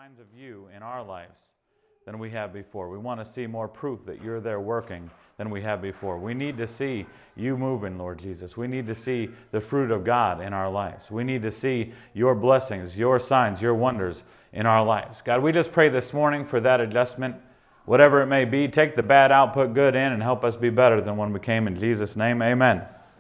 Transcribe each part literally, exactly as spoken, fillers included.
signs of you in our lives than we have before. We want to see more proof that you're there working than we have before. We need to see you moving, Lord Jesus. We need to see the fruit of God in our lives. We need to see your blessings, your signs, your wonders in our lives. God, we just pray this morning for that adjustment, whatever it may be. Take the bad out, put good in, and help us be better than when we came. In Jesus' name, amen.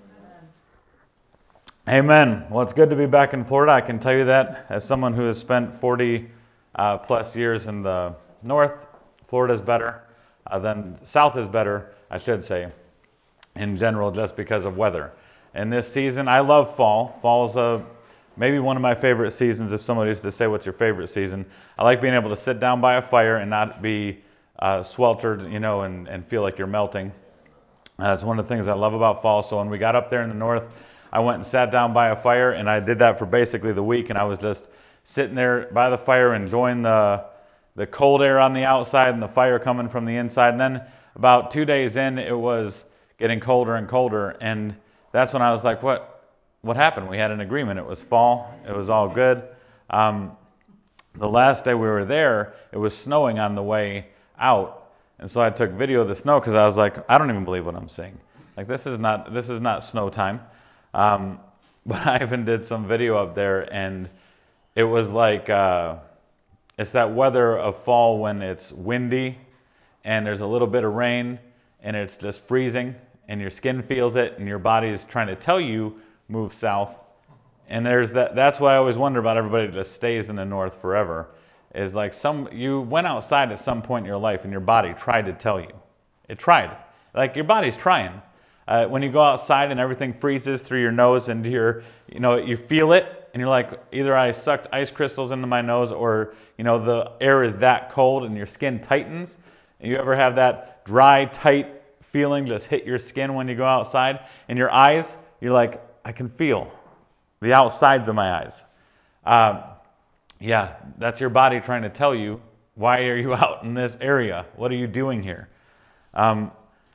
Amen. Well, it's good to be back in Florida. I can tell you that as someone who has spent forty uh, plus years in the north. Florida's better uh, than south is better, I should say, in general, just because of weather. And this season, I love fall. Fall's a, maybe one of my favorite seasons. If somebody used to say, what's your favorite season? I like being able to sit down by a fire and not be uh, sweltered, you know, and, and feel like you're melting. Uh, it's one of the things I love about fall. So when we got up there in the north, I went and sat down by a fire, and I did that for basically the week, and I was just sitting there by the fire enjoying the the cold air on the outside and the fire coming from the inside. And then about two days in, it was getting colder and colder, and that's when I was like, what what happened? We had an agreement. It was fall. It was all good. Um, the last day we were there, it was snowing on the way out, and so I took video of the snow because I was like, I don't even believe what I'm seeing. Like, this is not this is not snow time. Um, but I even did some video up there, and it was like, uh, it's that weather of fall when it's windy and there's a little bit of rain and it's just freezing and your skin feels it and your body's trying to tell you move south. And there's that. That's what I always wonder about everybody that just stays in the north forever, is like some you went outside at some point in your life and your body tried to tell you. It tried. Like, your body's trying. Uh, when you go outside and everything freezes through your nose and your, you know, you feel it. And you're like, either I sucked ice crystals into my nose, or, you know, the air is that cold and your skin tightens. And you ever have that dry, tight feeling just hit your skin when you go outside? And your eyes, you're like, I can feel the outsides of my eyes. Um, yeah, that's your body trying to tell you, why are you out in this area? What are you doing here? Um,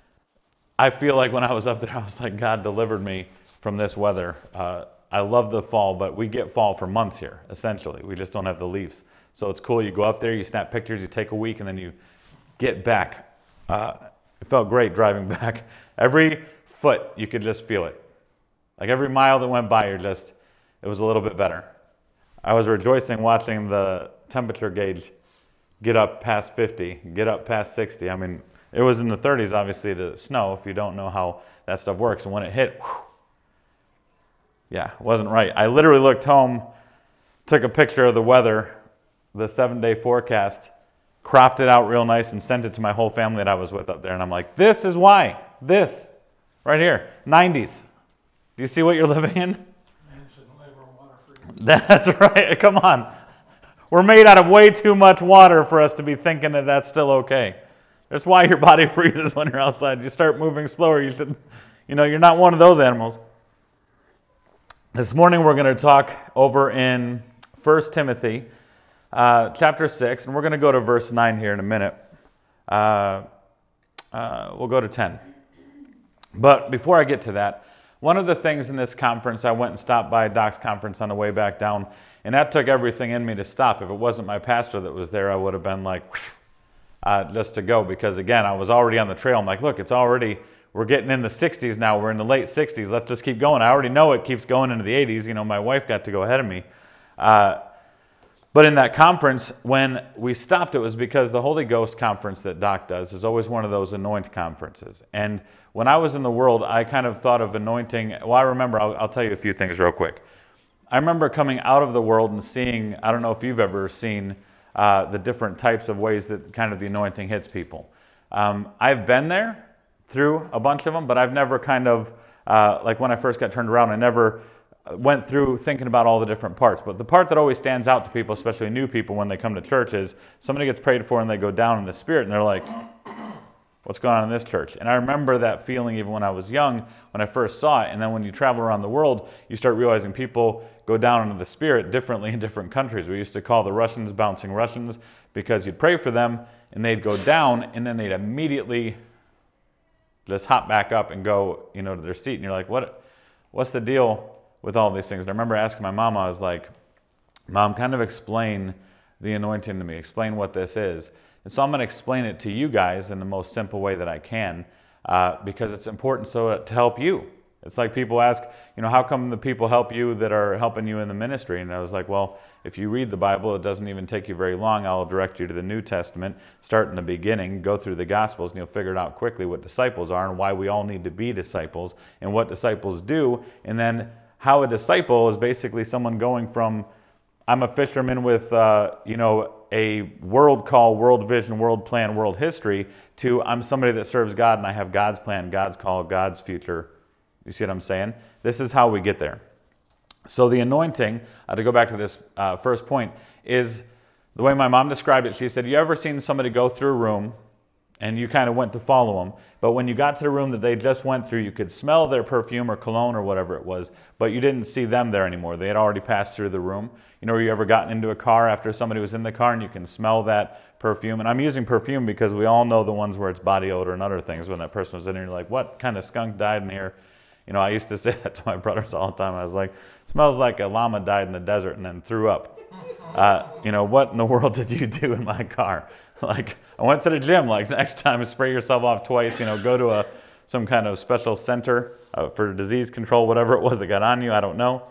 I feel like when I was up there, I was like, God delivered me from this weather. Uh, I love the fall, but we get fall for months here, essentially. We just don't have the leaves. So it's cool. You go up there, you snap pictures, you take a week, and then you get back. Uh, it felt great driving back. Every foot, you could just feel it. Like every mile that went by, you're just, it was a little bit better. I was rejoicing watching the temperature gauge get up past fifty, get up past sixty. I mean, it was in the thirties, obviously, to snow, if you don't know how that stuff works. And when it hit, whew, yeah, it wasn't right. I literally looked home, took a picture of the weather, the seven-day forecast, cropped it out real nice, and sent it to my whole family that I was with up there. And I'm like, this is why. This, right here, nineties. Do you see what you're living in? Man shouldn't live on water free. That's right. Come on. We're made out of way too much water for us to be thinking that that's still okay. That's why your body freezes when you're outside. You start moving slower. You should, you know, you're not one of those animals. This morning we're going to talk over in First Timothy uh, chapter six, and we're going to go to verse nine here in a minute. Uh, uh, we'll go to ten. But before I get to that, one of the things in this conference, I went and stopped by Doc's conference on the way back down, and that took everything in me to stop. If it wasn't my pastor that was there, I would have been like, whoosh, uh, just to go, because again, I was already on the trail. I'm like, look, it's already... We're getting in the sixties now. We're in the late sixties. Let's just keep going. I already know it keeps going into the eighties. You know, my wife got to go ahead of me. Uh, but in that conference, when we stopped, it was because the Holy Ghost conference that Doc does is always one of those anoint conferences. And when I was in the world, I kind of thought of anointing. Well, I remember, I'll, I'll tell you a few things real quick. I remember coming out of the world and seeing, I don't know if you've ever seen uh, the different types of ways that kind of the anointing hits people. Um, I've been there through a bunch of them, but I've never kind of, uh, like when I first got turned around, I never went through thinking about all the different parts. But the part that always stands out to people, especially new people when they come to church, is somebody gets prayed for and they go down in the spirit and they're like, what's going on in this church? And I remember that feeling even when I was young, when I first saw it. And then when you travel around the world, you start realizing people go down into the spirit differently in different countries. We used to call the Russians bouncing Russians because you'd pray for them and they'd go down and then they'd immediately just hop back up and go, you know, to their seat. And you're like, what, what's the deal with all these things? And I remember asking my mom, I was like, Mom, kind of explain the anointing to me. Explain what this is. And so I'm going to explain it to you guys in the most simple way that I can uh, because it's important so to help you. It's like people ask, you know, how come the people help you that are helping you in the ministry? And I was like, well, if you read the Bible, it doesn't even take you very long. I'll direct you to the New Testament, start in the beginning, go through the Gospels, and you'll figure it out quickly what disciples are and why we all need to be disciples and what disciples do. And then how a disciple is basically someone going from, I'm a fisherman with, uh, you know, a world call, world vision, world plan, world history, to I'm somebody that serves God and I have God's plan, God's call, God's future. You see what I'm saying? This is how we get there. So the anointing, uh, to go back to this uh, first point, is the way my mom described it. She said, you ever seen somebody go through a room and you kind of went to follow them, but when you got to the room that they just went through, you could smell their perfume or cologne or whatever it was, but you didn't see them there anymore. They had already passed through the room. You know, you ever gotten into a car after somebody was in the car and you can smell that perfume? And I'm using perfume because we all know the ones where it's body odor and other things. When that person was in here, you're like, what kind of skunk died in here? You know, I used to say that to my brothers all the time. I was like, smells like a llama died in the desert and then threw up. Uh, you know, what in the world did you do in my car? Like, I went to the gym. Like, next time, spray yourself off twice. You know, go to a some kind of special center uh, for disease control, whatever it was that got on you. I don't know.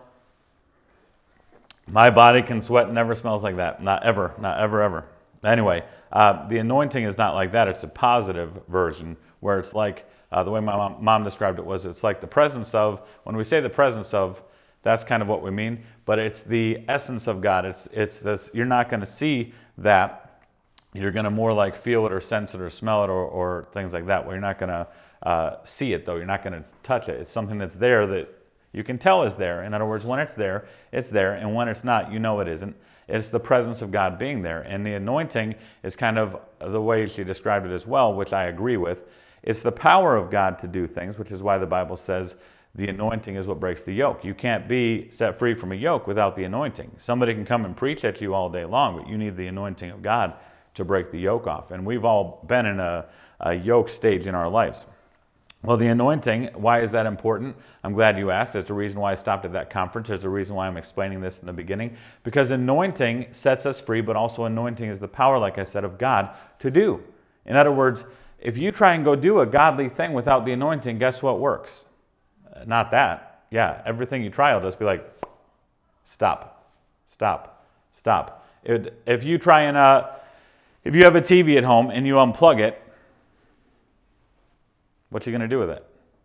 My body can sweat and never smells like that. Not ever. Not ever, ever. Anyway, uh, the anointing is not like that. It's a positive version where it's like, Uh, the way my mom, mom described it was it's like the presence of, when we say the presence of, that's kind of what we mean, but it's the essence of God. It's it's this, you're not going to see that. You're going to more like feel it or sense it or smell it or, or things like that, where you're not going to uh, see it, though. You're not going to touch it. It's something that's there that you can tell is there. In other words, when it's there, it's there, and when it's not, you know it isn't. It's the presence of God being there, and the anointing is kind of the way she described it as well, which I agree with. It's the power of God to do things, which is why the Bible says the anointing is what breaks the yoke. You can't be set free from a yoke without the anointing. Somebody can come and preach at you all day long, but you need the anointing of God to break the yoke off. And we've all been in a, a yoke stage in our lives. Well, the anointing, why is that important? I'm glad you asked. There's a reason why I stopped at that conference. There's a reason why I'm explaining this in the beginning. Because anointing sets us free, but also anointing is the power, like I said, of God to do. In other words, if you try and go do a godly thing without the anointing, guess what works? Not that. Yeah, everything you try will just be like, stop, stop, stop. It, if you try and, uh, if you have a T V at home and you unplug it, what you going to do with it?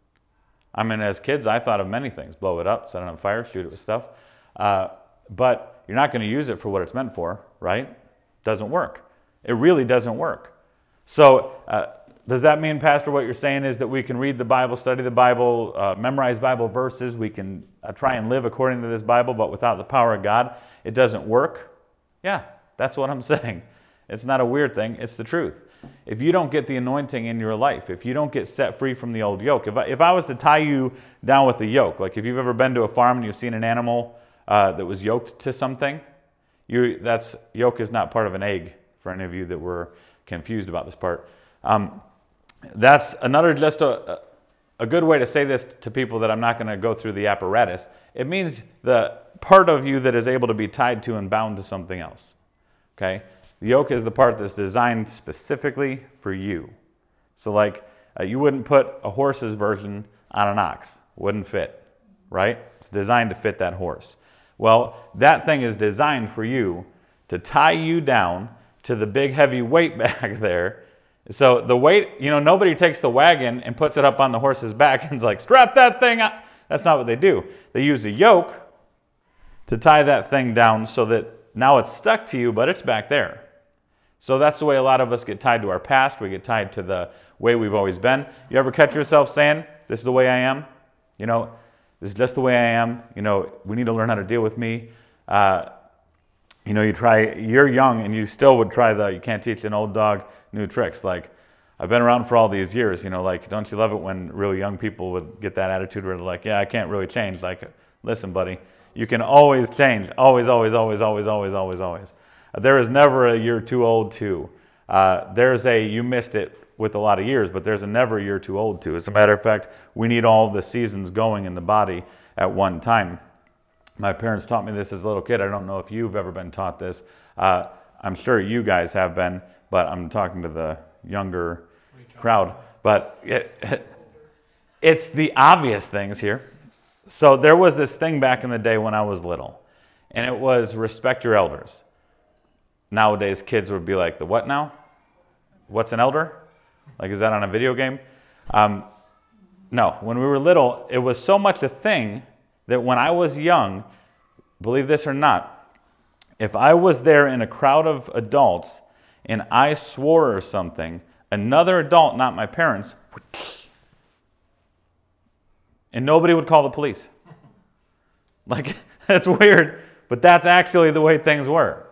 I mean, as kids, I thought of many things. Blow it up, set it on fire, shoot it with stuff. Uh, but you're not going to use it for what it's meant for, right? Doesn't work. It really doesn't work. So, uh, does that mean, Pastor, what you're saying is that we can read the Bible, study the Bible, uh, memorize Bible verses, we can uh, try and live according to this Bible, but without the power of God, it doesn't work? Yeah, that's what I'm saying. It's not a weird thing, it's the truth. If you don't get the anointing in your life, if you don't get set free from the old yoke, if I, if I was to tie you down with a yoke, like if you've ever been to a farm and you've seen an animal uh, that was yoked to something, you that's yoke is not part of an egg, for any of you that were confused about this part. Um, That's another, just a, a good way to say this to people that I'm not going to go through the apparatus. It means the part of you that is able to be tied to and bound to something else. Okay? The yoke is the part that's designed specifically for you. So like, uh, you wouldn't put a horse's version on an ox. Wouldn't fit, right? It's designed to fit that horse. Well, that thing is designed for you to tie you down to the big heavy weight back there. So the weight, you know, nobody takes the wagon and puts it up on the horse's back and is like, strap that thing up. That's not what they do. They use a yoke to tie that thing down so that now it's stuck to you, but it's back there. So that's the way a lot of us get tied to our past. We get tied to the way we've always been. You ever catch yourself saying, this is the way I am? You know, this is just the way I am. You know, we need to learn how to deal with me. Uh, you know, you try, you're young and you still would try the, you can't teach an old dog new tricks. Like, I've been around for all these years, you know, like, don't you love it when really young people would get that attitude where they're like, yeah, I can't really change. Like, listen, buddy, you can always change. Always, always, always, always, always, always, always. There is never a you're too old to. Uh, there's a you missed it with a lot of years, but there's a never you're too old to. As a matter of fact, we need all the seasons going in the body at one time. My parents taught me this as a little kid. I don't know if you've ever been taught this. Uh, I'm sure you guys have been, but I'm talking to the younger crowd. But it, it's the obvious things here. So there was this thing back in the day when I was little, and it was respect your elders. Nowadays, kids would be like, the what now? What's an elder? Like, is that on a video game? Um, no, when we were little, it was so much a thing that when I was young, believe this or not, if I was there in a crowd of adults and I swore or something, another adult, not my parents, would and nobody would call the police. Like, that's weird, but that's actually the way things were.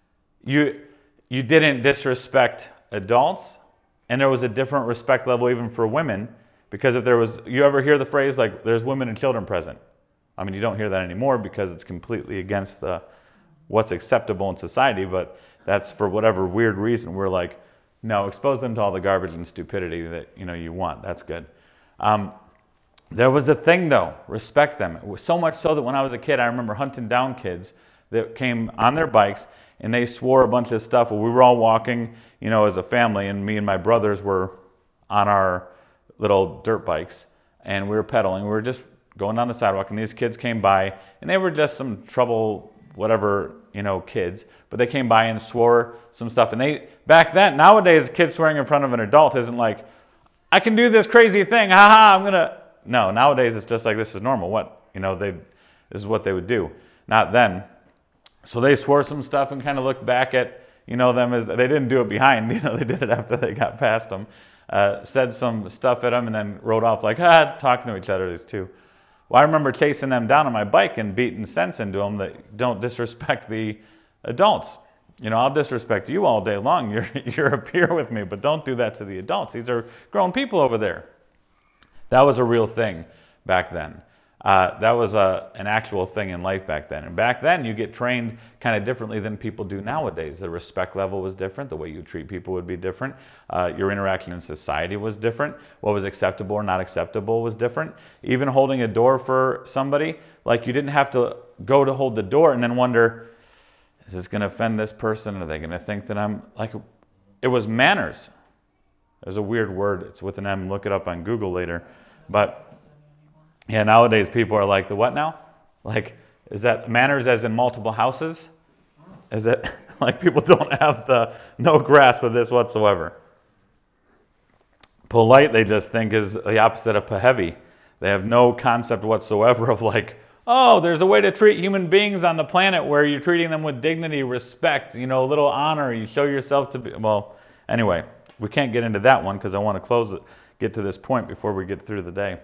You, you didn't disrespect adults, and there was a different respect level even for women, because if there was, you ever hear the phrase like, there's women and children present? I mean, you don't hear that anymore because it's completely against the what's acceptable in society, but that's for whatever weird reason. We're like, no, expose them to all the garbage and stupidity that, you know, you want. That's good. Um, there was a thing, though, respect them. It was so much so that when I was a kid, I remember hunting down kids that came on their bikes, and they swore a bunch of stuff. Well, we were all walking, you know, as a family, and me and my brothers were on our little dirt bikes, and we were pedaling. We were just going down the sidewalk, and these kids came by, and they were just some trouble, whatever, you know, kids, but they came by and swore some stuff. And they, back then, nowadays, a kid swearing in front of an adult isn't like, I can do this crazy thing, haha, I'm gonna, no, nowadays it's just like, this is normal, what, you know, they, this is what they would do. Not then. So they swore some stuff and kind of looked back at, you know, them as, they didn't do it behind, you know, they did it after they got past them, uh, said some stuff at them and then rode off like, ah, talking to each other, these two. Well, I remember chasing them down on my bike and beating sense into them that don't disrespect the adults. You know, I'll disrespect you all day long. You're, you're a peer with me, but don't do that to the adults. These are grown people over there. That was a real thing back then. Uh, that was a, an actual thing in life back then. And back then, you get trained kind of differently than people do nowadays. The respect level was different. The way you treat people would be different. Uh, your interaction in society was different. What was acceptable or not acceptable was different. Even holding a door for somebody, like you didn't have to go to hold the door and then wonder, is this going to offend this person? Are they going to think that I'm, like, it was manners. There's a weird word. It's with an M. Look it up on Google later. But yeah, nowadays people are like, the what now? Like, is that manners as in multiple houses? Is it like people don't have the no grasp of this whatsoever? Polite, they just think is the opposite of heavy. They have no concept whatsoever of like, oh, there's a way to treat human beings on the planet where you're treating them with dignity, respect, you know, a little honor. You show yourself to be, well, anyway, we can't get into that one because I want to close it, get to this point before we get through the day.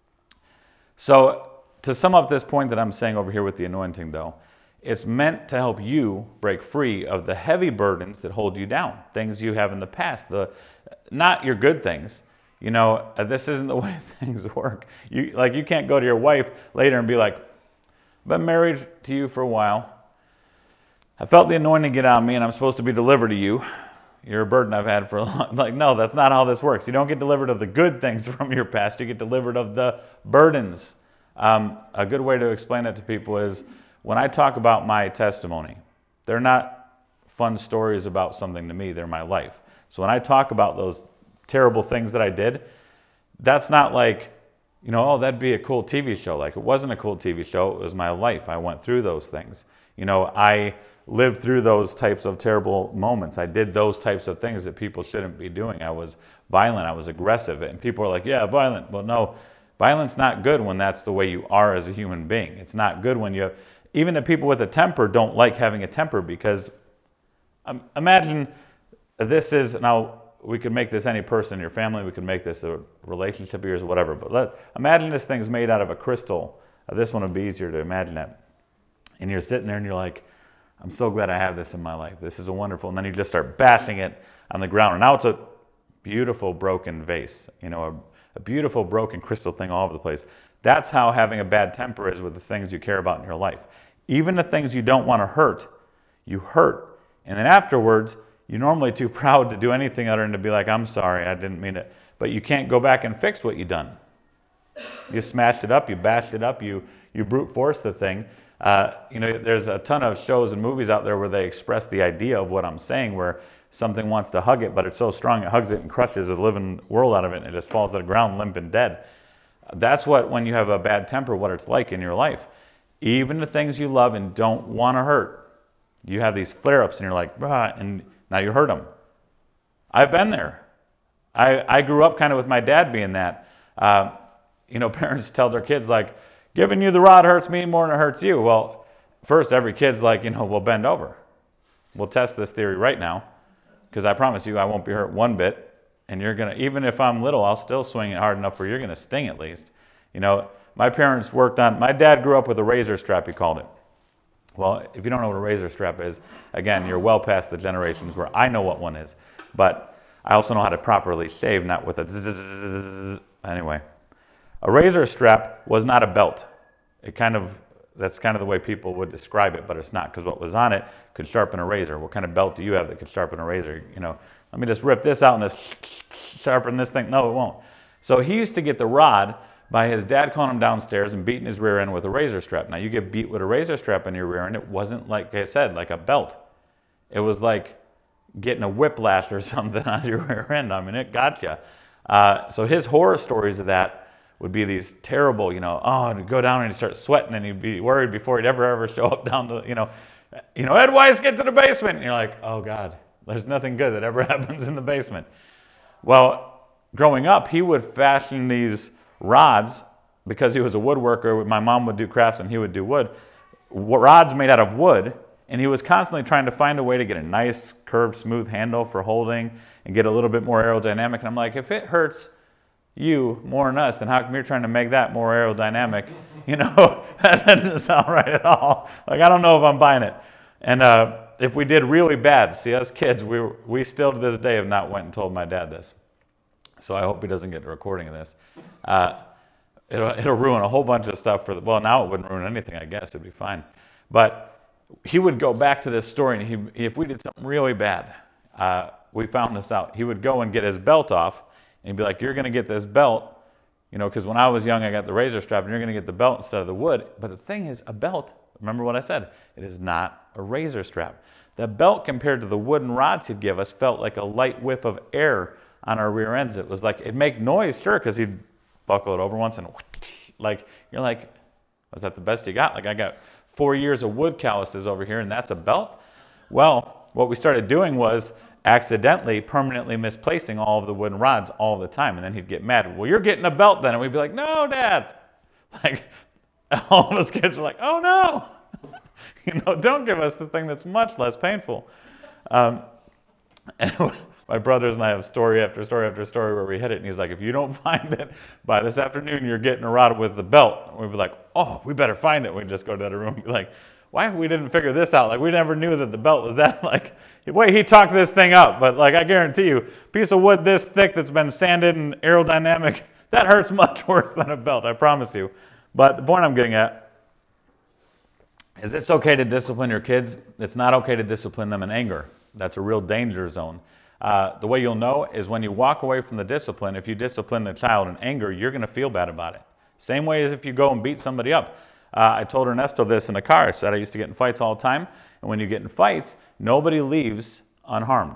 So to sum up this point that I'm saying over here with the anointing, though, it's meant to help you break free of the heavy burdens that hold you down, things you have in the past, the not your good things. You know, this isn't the way things work. You like you can't go to your wife later and be like, I've been married to you for a while. I felt the anointing get on me, and I'm supposed to be delivered to you. You're a burden I've had for a long. Like, no, that's not how this works. You don't get delivered of the good things from your past. You get delivered of the burdens. Um, a good way to explain that to people is when I talk about my testimony, they're not fun stories about something to me. They're my life. So when I talk about those terrible things that I did, that's not like, you know, oh, that'd be a cool T V show. Like, it wasn't a cool T V show. It was my life. I went through those things. You know, I lived through those types of terrible moments. I did those types of things that people shouldn't be doing. I was violent. I was aggressive. And people are like, yeah, violent. Well, no, violence not good when that's the way you are as a human being. It's not good when you, even the people with a temper don't like having a temper because um, imagine this is, now we could make this any person in your family. We could make this a relationship of yours, whatever. But let, imagine this thing's made out of a crystal. Uh, this one would be easier to imagine it. And you're sitting there and you're like, I'm so glad I have this in my life. This is a wonderful, and then you just start bashing it on the ground. And now it's a beautiful broken vase, you know, a, a beautiful broken crystal thing all over the place. That's how having a bad temper is with the things you care about in your life. Even the things you don't want to hurt, you hurt. And then afterwards, you're normally too proud to do anything other than to be like, I'm sorry, I didn't mean it. But you can't go back and fix what you done. You smashed it up, you bashed it up, you, you brute forced the thing. Uh, you know, there's a ton of shows and movies out there where they express the idea of what I'm saying, where something wants to hug it, but it's so strong it hugs it and crushes the living world out of it, and it just falls to the ground limp and dead. That's what, when you have a bad temper, what it's like in your life. Even the things you love and don't want to hurt, you have these flare-ups and you're like, ah, and now you hurt them. I've been there. I, I grew up kind of with my dad being that. Uh, you know, parents tell their kids, like, giving you the rod hurts me more than it hurts you. Well, first, every kid's like, you know, well, bend over. We'll test this theory right now, because I promise you I won't be hurt one bit. And you're going to, even if I'm little, I'll still swing it hard enough where you're going to sting at least. You know, my parents worked on, my dad grew up with a razor strap, he called it. Well, if you don't know what a razor strap is, again, you're well past the generations where I know what one is. But I also know how to properly shave, not with a zzz. Anyway, a razor strap was not a belt. It kind of, that's kind of the way people would describe it, but it's not, because what was on it could sharpen a razor. What kind of belt do you have that could sharpen a razor? You know, let me just rip this out and this sharpen this thing. No, it won't. So he used to get the rod by his dad calling him downstairs and beating his rear end with a razor strap. Now, you get beat with a razor strap in your rear end, it wasn't, like I said, like a belt. It was like getting a whiplash or something on your rear end. I mean, it got you. Uh, so his horror stories of that would be these terrible, you know, oh, and he'd go down and he'd start sweating and he'd be worried before he'd ever, ever show up down to, you know, you know, Ed Weiss, get to the basement. And you're like, oh, God, there's nothing good that ever happens in the basement. Well, growing up, he would fashion these rods because he was a woodworker. My mom would do crafts and he would do wood. Rods made out of wood, and he was constantly trying to find a way to get a nice, curved, smooth handle for holding and get a little bit more aerodynamic. And I'm like, if it hurts you more than us, then how come you're trying to make that more aerodynamic? You know, that doesn't sound right at all. Like, I don't know if I'm buying it. And uh, if we did really bad, see, us kids, we, we still to this day have not went and told my dad this. So I hope he doesn't get a recording of this. Uh, it'll, it'll ruin a whole bunch of stuff for the, well, now it wouldn't ruin anything, I guess. It'd be fine. But he would go back to this story, and he, if we did something really bad, uh, we found this out. He would go and get his belt off, and he'd be like, you're going to get this belt, you know, because when I was young, I got the razor strap, and you're going to get the belt instead of the wood. But the thing is, a belt, remember what I said, it is not a razor strap. The belt, compared to the wooden rods he'd give us, felt like a light whiff of air on our rear ends. It was like, it'd make noise, sure, because he'd buckle it over once, and like, you're like, was that the best you got? Like, I got four years of wood calluses over here, and that's a belt? Well, what we started doing was accidentally, permanently misplacing all of the wooden rods all the time, and then he'd get mad. Well, you're getting a belt then, and we'd be like, no, Dad. Like, all of us kids were like, oh, no. You know, don't give us the thing that's much less painful. Um, and my brothers and I have story after story after story where we hit it, and he's like, if you don't find it by this afternoon, you're getting a rod with the belt. And we'd be like, oh, we better find it. We'd just go to the other room and be like, why we didn't figure this out? Like, we never knew that the belt was that, like, wait, he talked this thing up. But, like, I guarantee you, a piece of wood this thick that's been sanded and aerodynamic, that hurts much worse than a belt, I promise you. But the point I'm getting at is it's okay to discipline your kids. It's not okay to discipline them in anger. That's a real danger zone. Uh, the way you'll know is when you walk away from the discipline. If you discipline the child in anger, you're going to feel bad about it. Same way as if you go and beat somebody up. Uh, I told Ernesto this in the car. I said I used to get in fights all the time. And when you get in fights, nobody leaves unharmed.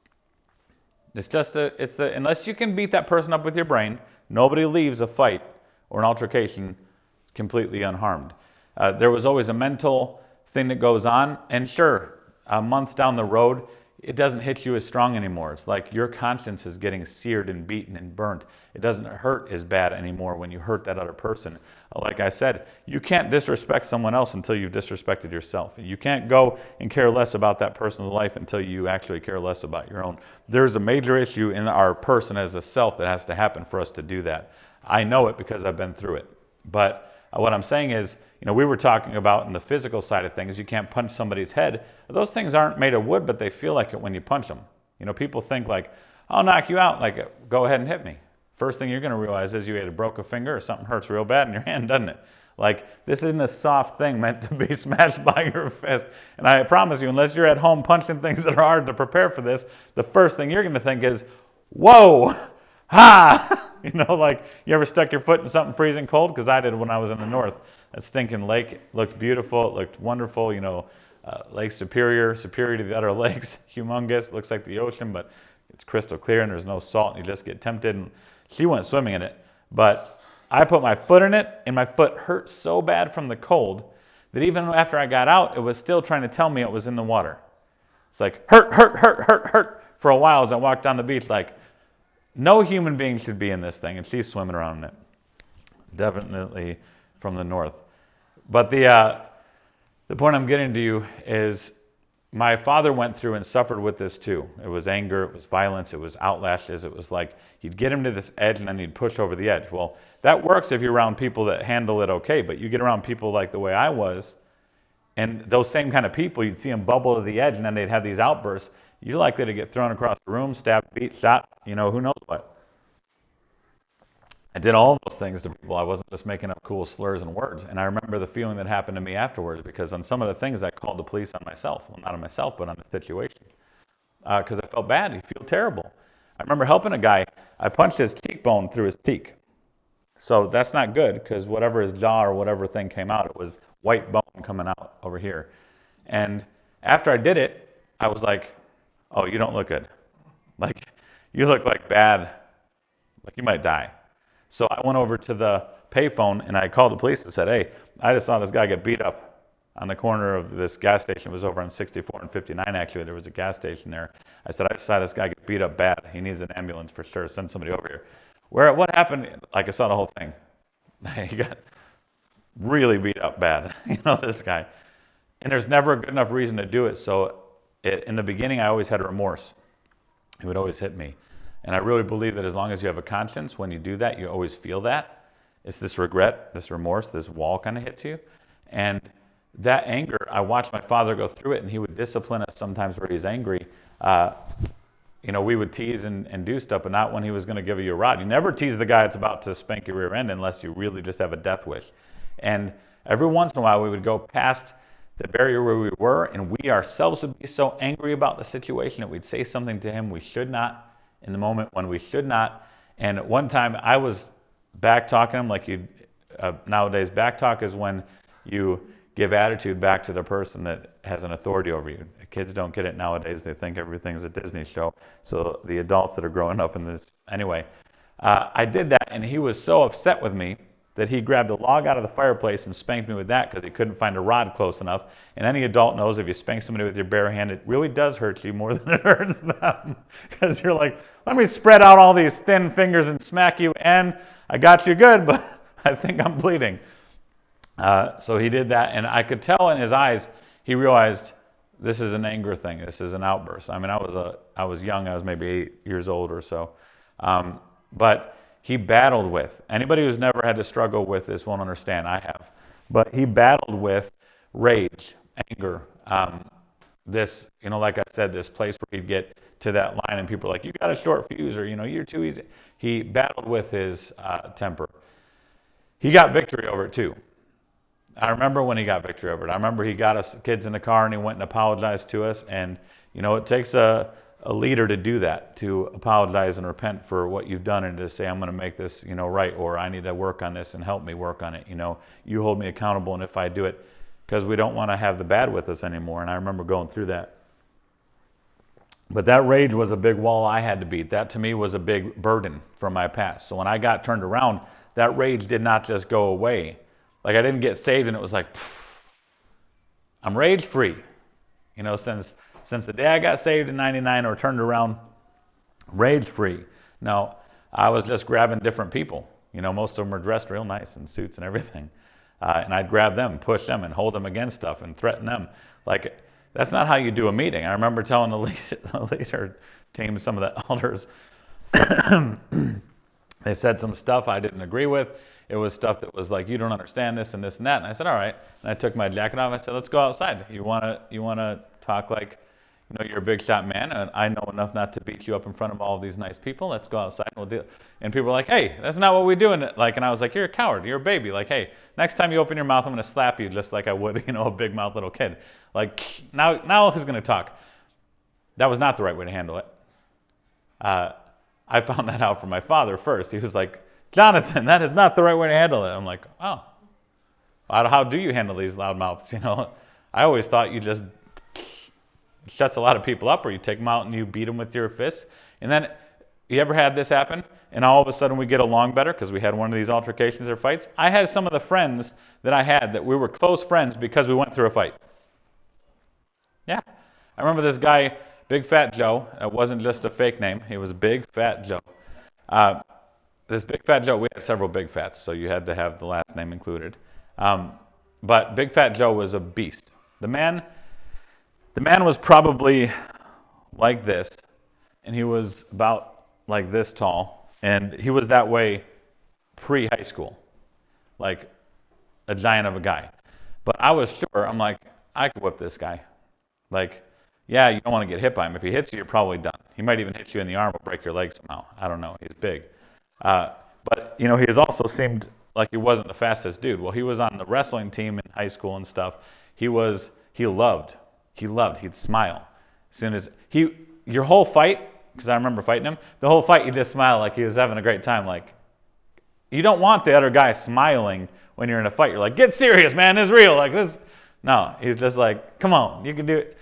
It's just a, it's the, unless you can beat that person up with your brain, nobody leaves a fight or an altercation completely unharmed. Uh, there was always a mental thing that goes on. And sure, uh, months down the road, it doesn't hit you as strong anymore. It's like your conscience is getting seared and beaten and burnt. It doesn't hurt as bad anymore when you hurt that other person. Like I said, you can't disrespect someone else until you've disrespected yourself. You can't go and care less about that person's life until you actually care less about your own. There's a major issue in our person as a self that has to happen for us to do that. I know it because I've been through it. But uh, what I'm saying is, you know, we were talking about in the physical side of things, you can't punch somebody's head. Those things aren't made of wood, but they feel like it when you punch them. You know, people think like, I'll knock you out, like, go ahead and hit me. First thing you're going to realize is you either broke a finger or something hurts real bad in your hand, doesn't it? Like, this isn't a soft thing meant to be smashed by your fist. And I promise you, unless you're at home punching things that are hard to prepare for this, the first thing you're going to think is, whoa, ha! You know, like, you ever stuck your foot in something freezing cold? Because I did when I was in the north. That stinking lake looked beautiful. It looked wonderful. You know, uh, Lake Superior, superior to the other lakes, humongous. Looks like the ocean, but it's crystal clear and there's no salt and you just get tempted. And she went swimming in it. But I put my foot in it and my foot hurt so bad from the cold that even after I got out, it was still trying to tell me it was in the water. It's like, hurt, hurt, hurt, hurt, hurt, for a while as I walked down the beach, like, no human being should be in this thing, and she's swimming around in it. Definitely from the north. But the, uh, the point I'm getting to you is my father went through and suffered with this too. It was anger, it was violence, it was outlashes. It was like you'd get him to this edge and then he'd push over the edge. Well, that works if you're around people that handle it okay, but you get around people like the way I was, and those same kind of people, you'd see them bubble to the edge and then they'd have these outbursts. You're likely to get thrown across the room, stabbed, beat, shot, you know, who knows what. I did all those things to people. I wasn't just making up cool slurs and words. And I remember the feeling that happened to me afterwards, because on some of the things I called the police on myself. Well, not on myself, but on the situation. Because uh, I felt bad. You feel terrible. I remember helping a guy. I punched his cheekbone through his cheek. So that's not good, because whatever his jaw or whatever thing came out, it was white bone coming out over here. And after I did it, I was like, oh, you don't look good. Like, you look like bad. Like, you might die. So I went over to the payphone and I called the police and said, hey, I just saw this guy get beat up on the corner of this gas station. It was over on sixty-four and fifty-nine, actually. There was a gas station there. I said, I just saw this guy get beat up bad. He needs an ambulance for sure. Send somebody over here. Where, what happened? Like, I saw the whole thing. He got really beat up bad, you know, this guy. And there's never a good enough reason to do it. So it, in the beginning, I always had remorse. It would always hit me. And I really believe that as long as you have a conscience, when you do that, you always feel that. It's this regret, this remorse, this wall kind of hits you. And that anger, I watched my father go through it, and he would discipline us sometimes where he's angry. Uh, you know, we would tease and, and do stuff, but not when he was going to give you a rod. You never tease the guy that's about to spank your rear end unless you really just have a death wish. And every once in a while, we would go past the barrier where we were, and we ourselves would be so angry about the situation that we'd say something to him we should not, in the moment when we should not. And at one time I was back talking him like you uh, nowadays back talk is when you give attitude back to the person that has an authority over you. Kids don't get it nowadays. They think everything's a Disney show. So the adults that are growing up in this, anyway, uh, I did that, and he was so upset with me that he grabbed a log out of the fireplace and spanked me with that because he couldn't find a rod close enough. And any adult knows if you spank somebody with your bare hand, it really does hurt you more than it hurts them. Because you're like, let me spread out all these thin fingers and smack you, and I got you good, but I think I'm bleeding. Uh, so he did that, and I could tell in his eyes, he realized this is an anger thing. This is an outburst. I mean, I was a, I was young. I was maybe eight years old or so. Um, but he battled with, anybody who's never had to struggle with this won't understand, I have, but he battled with rage, anger, um, this, you know, like I said, this place where he'd get to that line and people are like, you got a short fuse, or, you know, you're too easy. He battled with his uh, temper. He got victory over it too. I remember when he got victory over it. I remember he got us kids in the car and he went and apologized to us, and, you know, it takes a, a leader to do that, to apologize and repent for what you've done and to say, I'm going to make this, you know, right, or I need to work on this and help me work on it. You know, you hold me accountable, and if I do it, because we don't want to have the bad with us anymore. And I remember going through that. But that rage was a big wall I had to beat. That to me was a big burden from my past. So when I got turned around, that rage did not just go away. Like, I didn't get saved and it was like, pff, I'm rage free. You know, since Since the day I got saved in ninety-nine or turned around, rage-free. No, I was just grabbing different people. You know, most of them were dressed real nice in suits and everything. Uh, and I'd grab them, push them, and hold them against stuff and threaten them. Like, that's not how you do a meeting. I remember telling the leader, the leader team, some of the elders, they said some stuff I didn't agree with. It was stuff that was like, you don't understand this and this and that. And I said, all right. And I took my jacket off. I said, let's go outside. You want to you want to talk like, you know, you're a big shot man, and I know enough not to beat you up in front of all of these nice people. Let's go outside and we'll deal. And people were like, hey, that's not what we do. And like, and I was like, you're a coward. You're a baby. Like, hey, next time you open your mouth, I'm going to slap you just like I would, you know, a big mouth little kid. Like, now, now who's going to talk? That was not the right way to handle it. Uh, I found that out from my father first. He was like, Jonathan, that is not the right way to handle it. I'm like, oh, how how do you handle these loudmouths? You know, I always thought you just shuts a lot of people up, or you take them out and you beat them with your fists. And then, you ever had this happen? And all of a sudden we get along better because we had one of these altercations or fights? I had some of the friends that I had that we were close friends because we went through a fight. Yeah. I remember this guy, Big Fat Joe. It wasn't just a fake name. He was Big Fat Joe. Uh, this Big Fat Joe, we had several Big Fats, so you had to have the last name included. Um, but Big Fat Joe was a beast. The man, the man was probably like this, and he was about like this tall, and he was that way pre-high school, like a giant of a guy. But I was sure, I'm like, I could whip this guy. Like, yeah, you don't want to get hit by him. If he hits you, you're probably done. He might even hit you in the arm or break your leg somehow. I don't know. He's big. Uh, but, you know, he has also seemed like he wasn't the fastest dude. Well, he was on the wrestling team in high school and stuff. He was, he loved, he loved, he'd smile. As soon as, he, your whole fight, because I remember fighting him, the whole fight you just smile like he was having a great time. Like, you don't want the other guy smiling when you're in a fight. You're like, get serious, man, it's real. Like this. No, he's just like, come on, you can do it.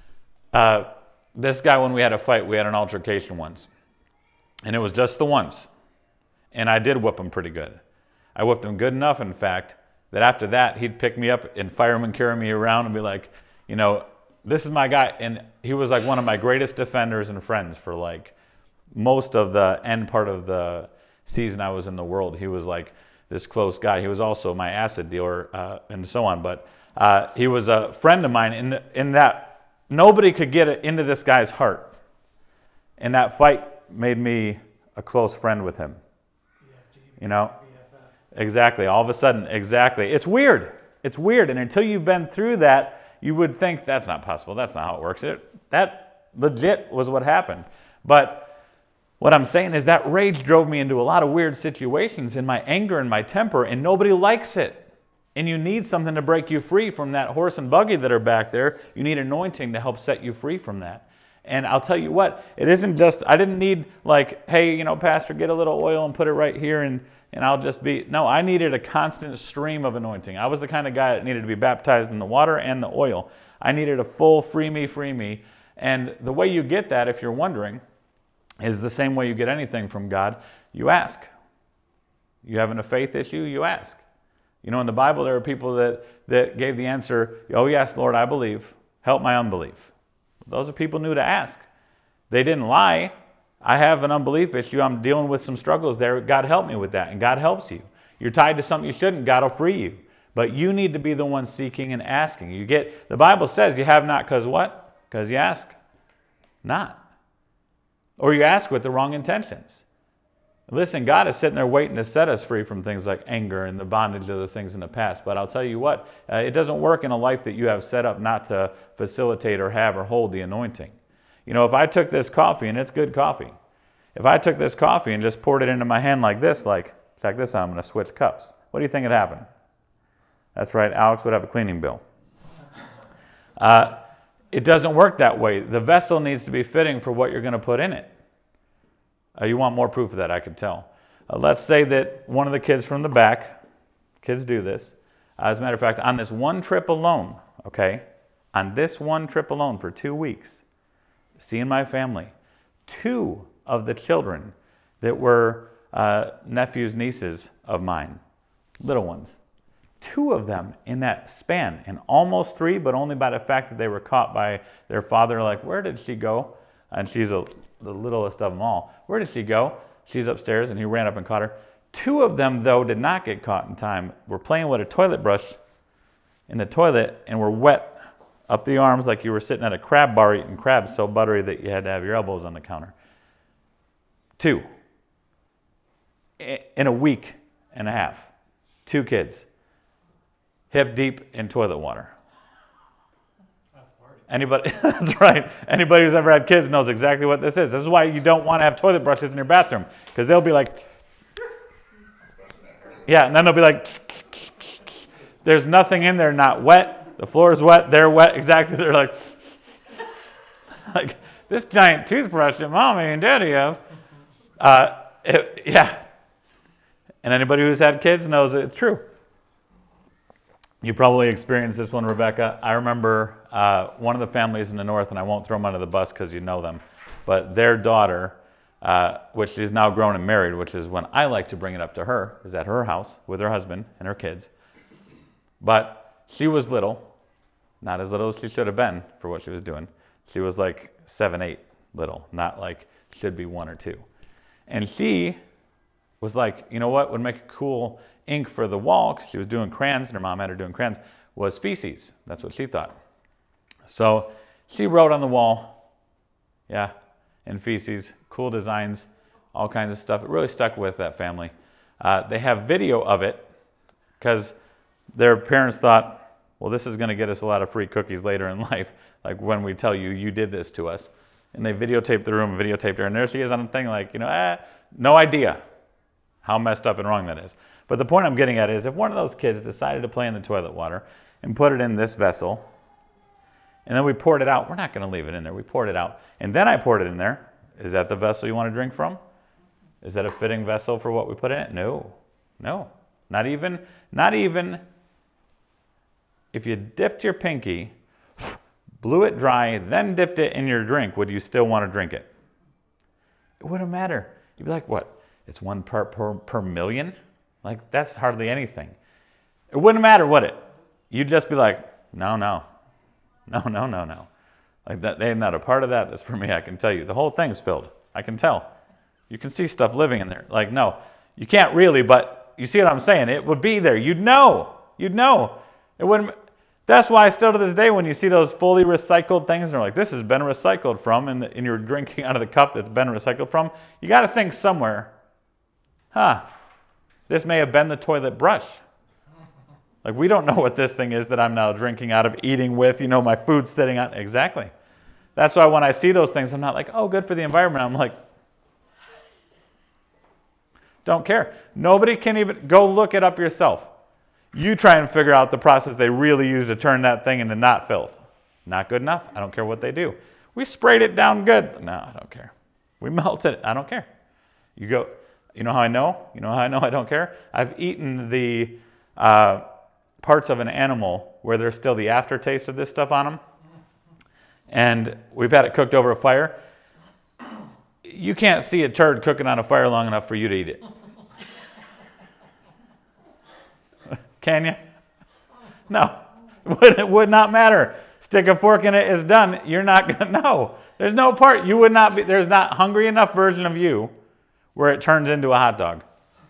Uh, this guy, when we had a fight, we had an altercation once. And it was just the once. And I did whip him pretty good. I whipped him good enough, in fact, that after that, he'd pick me up and fireman carry me around and be like, you know, this is my guy. And he was like one of my greatest defenders and friends for like most of the end part of the season I was in the world. He was like this close guy. He was also my acid dealer uh, and so on. But uh, he was a friend of mine in, in that nobody could get into this guy's heart. And that fight made me a close friend with him. You know? Exactly. All of a sudden, exactly. It's weird. It's weird. And until you've been through that, you would think that's not possible. That's not how it works. It, that legit was what happened. But what I'm saying is that rage drove me into a lot of weird situations in my anger and my temper, and nobody likes it. And you need something to break you free from that horse and buggy that are back there. You need anointing to help set you free from that. And I'll tell you what, it isn't just, I didn't need like, hey, you know, Pastor, get a little oil and put it right here and, and I'll just be, no, I needed a constant stream of anointing. I was the kind of guy that needed to be baptized in the water and the oil. I needed a full free me, free me. And the way you get that, if you're wondering, is the same way you get anything from God. You ask. You having a faith issue, you ask. You know, in the Bible, there are people that, that gave the answer, oh yes, Lord, I believe. Help my unbelief. Those are people new to ask. They didn't lie. I have an unbelief issue. I'm dealing with some struggles there. God help me with that. And God helps you. You're tied to something you shouldn't. God will free you. But you need to be the one seeking and asking. You get, the Bible says you have not because what? Because you ask not. Or you ask with the wrong intentions. Listen, God is sitting there waiting to set us free from things like anger and the bondage of the things in the past. But I'll tell you what, uh, it doesn't work in a life that you have set up not to facilitate or have or hold the anointing. You know, if I took this coffee, and it's good coffee, if I took this coffee and just poured it into my hand like this, like, check this out, I'm going to switch cups. What do you think would happen? That's right, Alex would have a cleaning bill. Uh, it doesn't work that way. The vessel needs to be fitting for what you're going to put in it. Uh, you want more proof of that, I could tell. Uh, let's say that one of the kids from the back, kids do this. Uh, as a matter of fact, on this one trip alone, okay, on this one trip alone for two weeks, seeing my family, two of the children that were uh, nephews, nieces of mine, little ones, two of them in that span, and almost three, but only by the fact that they were caught by their father, like, where did she go? And she's a the littlest of them all. Where did she go? She's upstairs, and he ran up and caught her. Two of them, though, did not get caught in time. Were playing with a toilet brush in the toilet and were wet up the arms like you were sitting at a crab bar eating crabs so buttery that you had to have your elbows on the counter. Two. In a week and a half. Two kids. Hip deep in toilet water. Anybody, that's right. Anybody who's ever had kids knows exactly what this is. This is why you don't want to have toilet brushes in your bathroom, because they'll be like, yeah, and then they'll be like, there's nothing in there not wet. The floor is wet. They're wet. Exactly. They're like, like this giant toothbrush that mommy and daddy have. Uh, it, yeah. And anybody who's had kids knows it's true. You probably experienced this one, Rebecca. I remember uh, one of the families in the north, and I won't throw them under the bus because you know them, but their daughter, uh, which is now grown and married, which is when I like to bring it up to her, is at her house with her husband and her kids. But she was little, not as little as she should have been for what she was doing. She was like seven, eight little, not like should be one or two. And she was like, you know what would make a cool ink for the wall, because she was doing crayons, and her mom had her doing crayons, was feces. That's what she thought. So she wrote on the wall, yeah, in feces, cool designs, all kinds of stuff. It really stuck with that family. Uh, they have video of it, because their parents thought, well, this is going to get us a lot of free cookies later in life, like when we tell you, you did this to us. And they videotaped the room, videotaped her, and there she is on the thing like, you know, eh, no idea how messed up and wrong that is. But the point I'm getting at is if one of those kids decided to play in the toilet water and put it in this vessel, and then we poured it out, we're not going to leave it in there. We poured it out. And then I poured it in there. Is that the vessel you want to drink from? Is that a fitting vessel for what we put in it? No. No. Not even, not even if you dipped your pinky, blew it dry, then dipped it in your drink, would you still want to drink it? It wouldn't matter. You'd be like, what? It's one part per, per million? Like, that's hardly anything. It wouldn't matter, would it? You'd just be like, no, no. No, no, no, no. Like, that, they're not a part of that. That's for me, I can tell you. The whole thing's filled. I can tell. You can see stuff living in there. Like, no, you can't really, but you see what I'm saying? It would be there. You'd know. You'd know. It wouldn't. That's why still to this day, when you see those fully recycled things, and they're like, this has been recycled from, and, and you're drinking out of the cup that's been recycled from, you got to think somewhere, huh, this may have been the toilet brush. Like, we don't know what this thing is that I'm now drinking out of, eating with, you know, my food's sitting on. Exactly. That's why when I see those things, I'm not like, oh, good for the environment. I'm like, don't care. Nobody can even, go look it up yourself. You try and figure out the process they really use to turn that thing into not filth. Not good enough. I don't care what they do. We sprayed it down good. No, I don't care. We melted it. I don't care. You go, you know how I know? You know how I know I don't care? I've eaten the uh, parts of an animal where there's still the aftertaste of this stuff on them. And we've had it cooked over a fire. You can't see a turd cooking on a fire long enough for you to eat it. Can you? No, it would, it would not matter. Stick a fork in it, it's done. You're not going to know. There's no part. You would not be, there's not hungry enough version of you where it turns into a hot dog.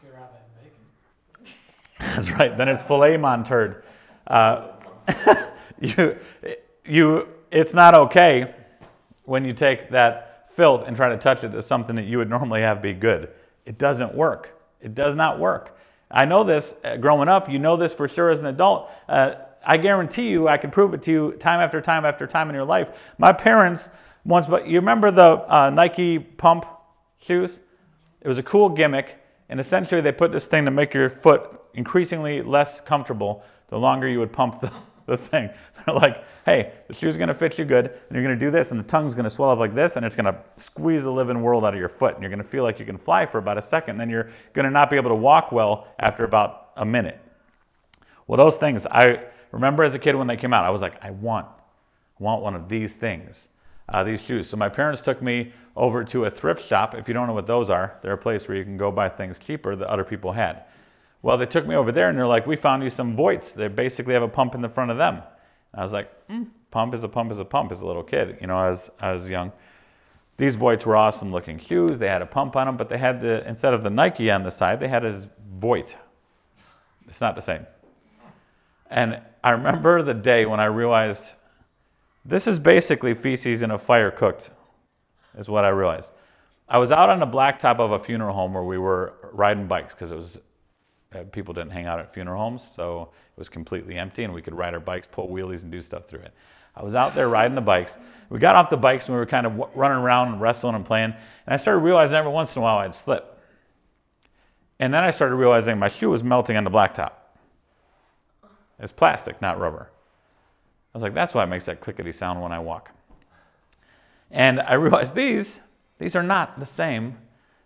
That's right. Then it's filet mon turd. Uh, you, you, it's not okay when you take that filth and try to touch it to something that you would normally have be good. It doesn't work. It does not work. I know this uh, growing up. You know this for sure as an adult. Uh, I guarantee you, I can prove it to you time after time after time in your life. My parents once, but you remember the uh, Nike pump shoes? It was a cool gimmick, and essentially they put this thing to make your foot increasingly less comfortable the longer you would pump the, the thing. They're like, hey, the shoe's going to fit you good, and you're going to do this, and the tongue's going to swell up like this, and it's going to squeeze the living world out of your foot, and you're going to feel like you can fly for about a second, then you're going to not be able to walk well after about a minute. Well, those things, I remember as a kid when they came out, I was like, I want, I want one of these things, uh, these shoes. So my parents took me over to a thrift shop. If you don't know what those are, they're a place where you can go buy things cheaper that other people had. Well, they took me over there, and they're like, we found you some Voits. They basically have a pump in the front of them. And I was like, mm, pump is a pump is a pump as a little kid, you know, as I was young. These Voits were awesome looking shoes. They had a pump on them, but they had the, instead of the Nike on the side, they had a Voit. It's not the same. And I remember the day when I realized this is basically feces in a fire cooked, is what I realized. I was out on the blacktop of a funeral home where we were riding bikes because it was uh, people didn't hang out at funeral homes, so it was completely empty, and we could ride our bikes, pull wheelies, and do stuff through it. I was out there riding the bikes. We got off the bikes, and we were kind of running around and wrestling and playing, and I started realizing every once in a while I'd slip. And then I started realizing my shoe was melting on the blacktop. It's plastic, not rubber. I was like, that's why it makes that clickety sound when I walk. And I realized these, these are not the same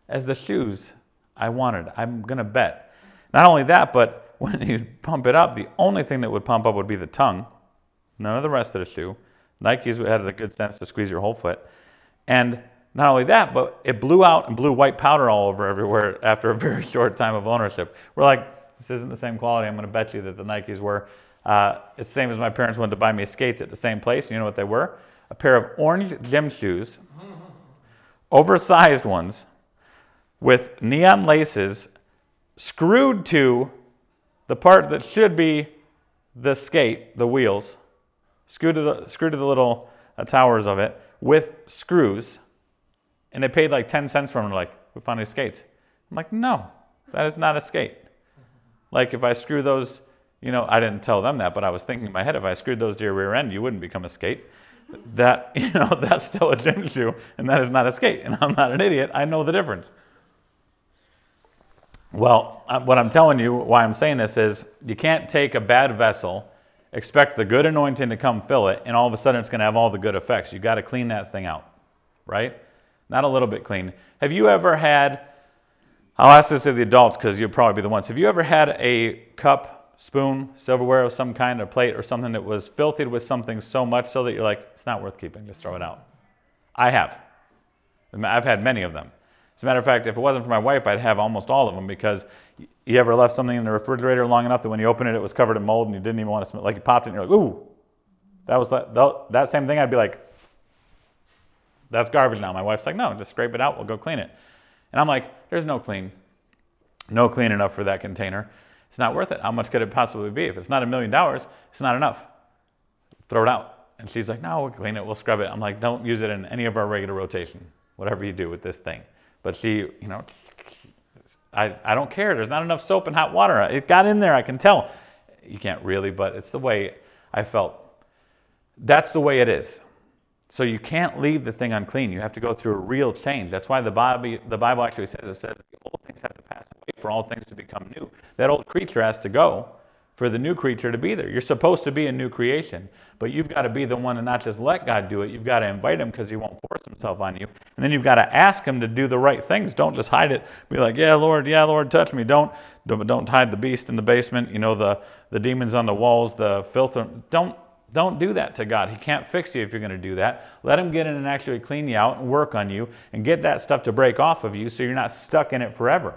as the shoes I wanted. I'm going to bet. Not only that, but when you pump it up, the only thing that would pump up would be the tongue. None of the rest of the shoe. Nikes had the good sense to squeeze your whole foot. And not only that, but it blew out and blew white powder all over everywhere after a very short time of ownership. We're like, this isn't the same quality. I'm going to bet you that the Nikes were. Uh, it's the same as my parents wanted to buy me skates at the same place. You know what they were? A pair of orange gym shoes, oversized ones, with neon laces screwed to the part that should be the skate, the wheels, screwed to the, screwed to the little uh, towers of it with screws. And they paid like ten cents for them. They're like, we found these skates. I'm like, no, that is not a skate. Like if I screw those, you know, I didn't tell them that, but I was thinking in my head, if I screwed those to your rear end, you wouldn't become a skate. That, you know, that's still a gym shoe, and that is not a skate. And I'm not an idiot. I know the difference. Well, what I'm telling you, why I'm saying this is, you can't take a bad vessel, expect the good anointing to come fill it, and all of a sudden it's going to have all the good effects. You got to clean that thing out, right? Not a little bit clean. Have you ever had, I'll ask this of the adults because you'll probably be the ones. Have you ever had a cup, spoon, silverware of some kind, or plate or something that was filthy with something so much so that you're like, it's not worth keeping, just throw it out? I have. I've had many of them. As a matter of fact, if it wasn't for my wife, I'd have almost all of them, because you ever left something in the refrigerator long enough that when you open it, it was covered in mold and you didn't even want to smell, like you popped it and you're like, ooh, that was that, that same thing. I'd be like, that's garbage now. My wife's like, no, just scrape it out. We'll go clean it. And I'm like, there's no clean, no clean enough for that container. It's not worth it. How much could it possibly be? If it's not a million dollars, it's not enough. Throw it out. And she's like, no, we'll clean it. We'll scrub it. I'm like, don't use it in any of our regular rotation, whatever you do with this thing. But she, you know, I, I don't care. There's not enough soap and hot water. It got in there. I can tell. You can't really, but it's the way I felt. That's the way it is. So you can't leave the thing unclean. You have to go through a real change. That's why the Bible, the Bible actually says, it says the old things have to pass away for all things to become new. That old creature has to go for the new creature to be there. You're supposed to be a new creation, but you've got to be the one to not just let God do it. You've got to invite him, because he won't force himself on you. And then you've got to ask him to do the right things. Don't just hide it. Be like, yeah, Lord, yeah, Lord, touch me. Don't, don't, don't hide the beast in the basement, you know, the, the demons on the walls, the filth. Don't, Don't do that to God. He can't fix you if you're going to do that. Let him get in and actually clean you out and work on you and get that stuff to break off of you so you're not stuck in it forever.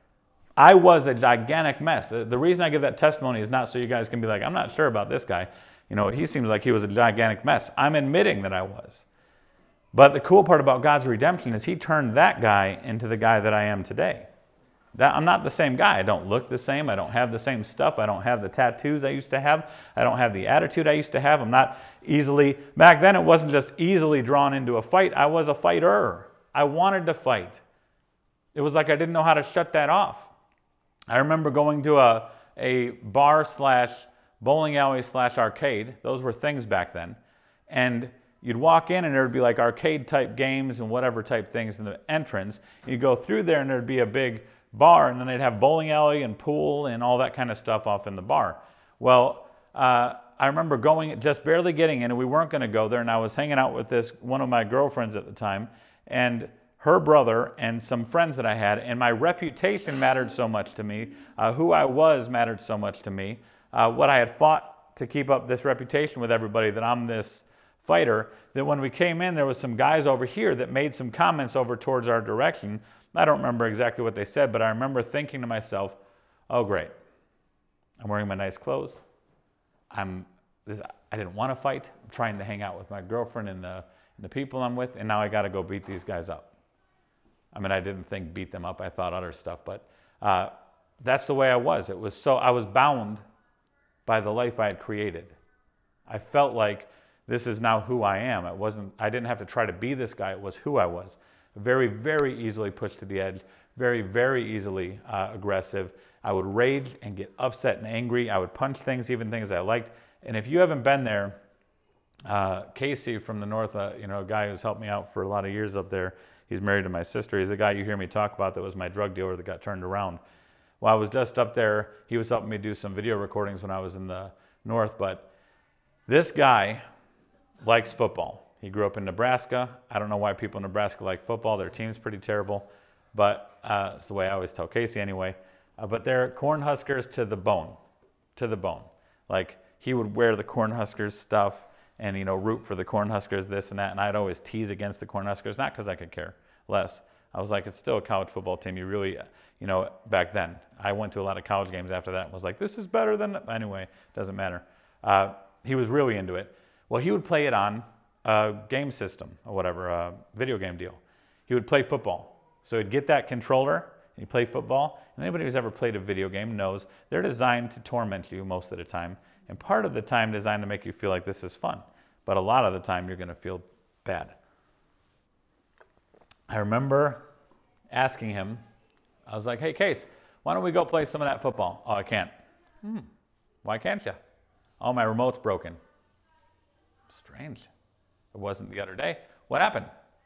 I was a gigantic mess. The, the reason I give that testimony is not so you guys can be like, I'm not sure about this guy. You know, he seems like he was a gigantic mess. I'm admitting that I was. But the cool part about God's redemption is he turned that guy into the guy that I am today. That, I'm not the same guy. I don't look the same. I don't have the same stuff. I don't have the tattoos I used to have. I don't have the attitude I used to have. I'm not easily, back then it wasn't just easily drawn into a fight. I was a fighter. I wanted to fight. It was like I didn't know how to shut that off. I remember going to a, a bar slash bowling alley slash arcade. Those were things back then. And you'd walk in and there would be like arcade type games and whatever type things in the entrance. You'd go through there and there'd be a big bar, and then they'd have bowling alley and pool and all that kind of stuff off in the bar. Well, uh, I remember going, just barely getting in, and we weren't going to go there, and I was hanging out with this, one of my girlfriends at the time, and her brother and some friends that I had, and my reputation mattered so much to me, uh, who I was mattered so much to me, uh, what I had fought to keep up this reputation with everybody, that I'm this fighter, that when we came in, there was some guys over here that made some comments over towards our direction. I don't remember exactly what they said, but I remember thinking to myself, oh, great. I'm wearing my nice clothes. I'm, this, I didn't want to fight. I'm trying to hang out with my girlfriend and the, and the people I'm with, and now I got to go beat these guys up. I mean, I didn't think beat them up. I thought other stuff, but uh, that's the way I was. It was so, I was bound by the life I had created. I felt like this is now who I am. It wasn't, I didn't have to try to be this guy. It was who I was. Very, very easily pushed to the edge, very, very easily uh, aggressive. I would rage and get upset and angry. I would punch things, even things I liked. And if you haven't been there, uh, Casey from the north, uh, you know, a guy who's helped me out for a lot of years up there, he's married to my sister. He's the guy you hear me talk about that was my drug dealer that got turned around. Well, I was just up there. He was helping me do some video recordings when I was in the north. But this guy likes football. He grew up in Nebraska. I don't know why people in Nebraska like football. Their team's pretty terrible. but uh, it's the way I always tell Casey anyway. Uh, but they're Cornhuskers to the bone, to the bone. Like he would wear the Cornhuskers stuff and, you know, root for the Cornhuskers, this and that. And I'd always tease against the Cornhuskers, not because I could care less. I was like, it's still a college football team. You really, you know, back then, I went to a lot of college games after that and was like, this is better than, anyway, doesn't matter. Uh, he was really into it. Well, he would play it on a game system or whatever, a video game deal. He would play football. So he'd get that controller and he'd play football. And anybody who's ever played a video game knows they're designed to torment you most of the time. And part of the time designed to make you feel like this is fun. But a lot of the time you're going to feel bad. I remember asking him, I was like, hey, Case, why don't we go play some of that football? Oh, I can't. Hmm, why can't you? Oh, my remote's broken. Strange. It wasn't the other day. What happened?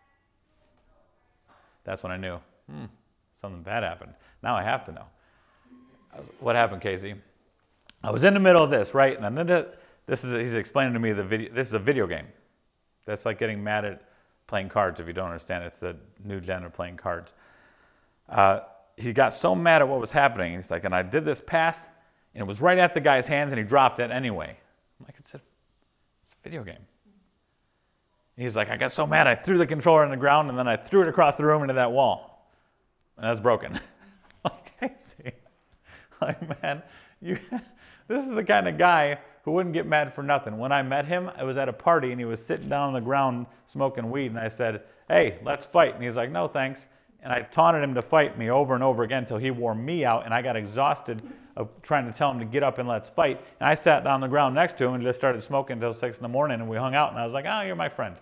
That's when I knew, hmm, something bad happened. Now I have to know. What happened, Casey? I was in the middle of this, right? And then this is, he's explaining to me the video, this is a video game. That's like getting mad at playing cards, if you don't understand. It's the new gen of playing cards. Uh, he got so mad at what was happening. He's like, and I did this pass, and it was right at the guy's hands, and he dropped it anyway. I'm like, it's a, it's a video game. He's like, I got so mad, I threw the controller on the ground, and then I threw it across the room into that wall. And that's broken. Like, I see. Like, man, you, this is the kind of guy who wouldn't get mad for nothing. When I met him, I was at a party, and he was sitting down on the ground smoking weed, and I said, hey, let's fight. And he's like, no, thanks. And I taunted him to fight me over and over again until he wore me out, and I got exhausted of trying to tell him to get up and let's fight. And I sat down on the ground next to him and just started smoking until six in the morning, and we hung out, and I was like, oh, you're my friend.